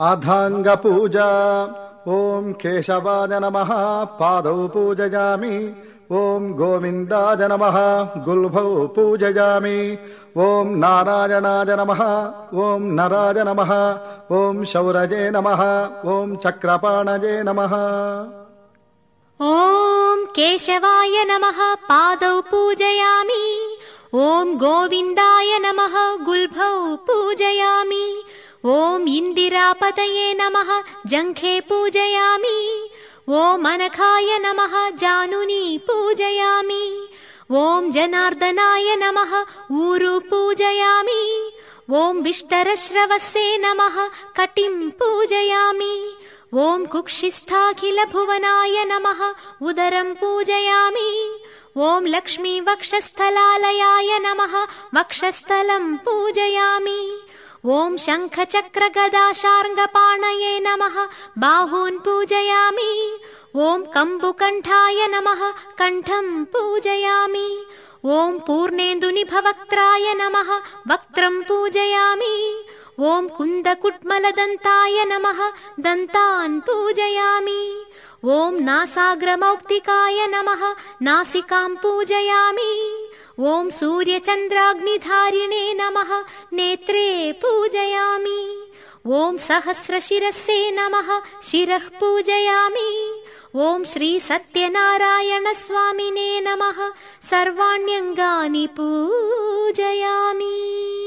अधाङ्गपूजा। ॐ केशवाय नमः पादौ पूजयामि। ॐ गोविन्दाय नमः गुल्भौ पूजयामि। ॐ नारायणाय नमः ॐ नराय नमः ॐ शौरजे नमः ॐ चक्रपाणये नमः। ॐ केशवाय नमः पादौ पूजयामि। ॐ गोविन्दाय नमः गुल्भौ पूजयामि। ॐ इन्दिरापतये नमः जङ्घे पूजयामि। ॐ अनखाय नमः जानुनी पूजयामि। ॐ जनार्दनाय नमः ऊरु पूजयामि। ॐ विष्टरश्रवसे नमः कटिं पूजयामि। ॐ कुक्षिस्थाखिलभुवनाय नमः उदरं पूजयामि। ॐ लक्ष्मीवक्षस्थलालयाय नमः वक्षस्थलं पूजयामि। ॐ शङ्खचक्रगदाशार्ङ्गपाणये नमः बाहून् पूजयामि। ॐ कम्बुकण्ठाय नमः कण्ठं पूजयामि। ॐ पूर्णेन्दुनिभवक्त्राय नमः वक्त्रं पूजयामि। ॐ कुन्दकुट्मलदन्ताय नमः दन्तान् पूजयामि। ॐ नासाग्रमौक्तिकाय नमः नासिकां पूजयामि। ॐ सूर्यचन्द्राग्निधारिणे नमः नेत्रे पूजयामि। ॐ सहस्रशिरसे नमः शिरः पूजयामि। ॐ श्रीसत्यनारायणस्वामिने नमः सर्वाण्यङ्गानि पूजयामि।